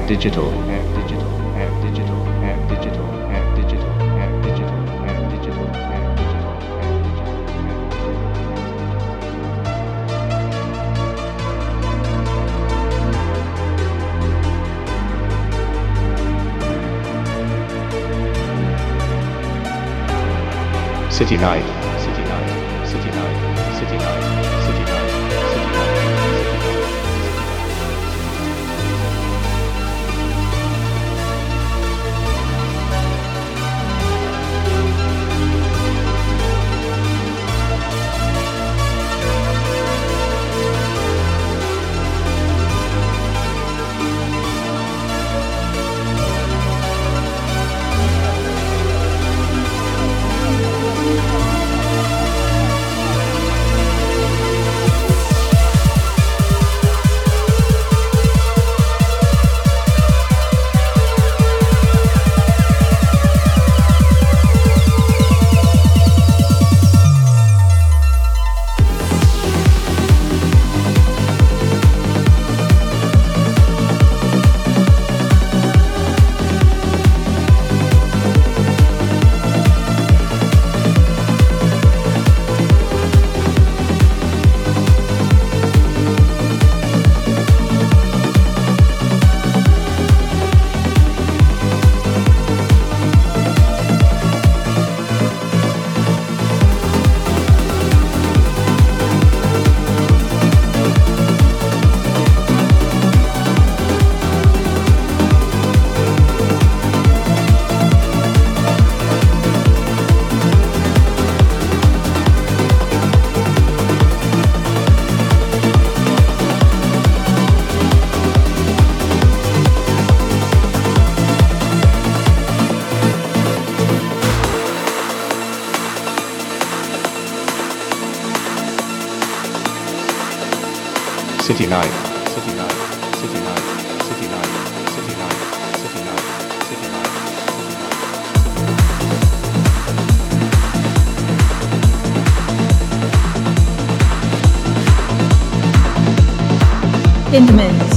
digital, and digital, and digital, and digital, and digital, and digital, and digital, and digital, and digital. City night, city night, city night, city night, city night, city night. City night, city night, city night, city night, city night, city night, city night, city night. In the mix.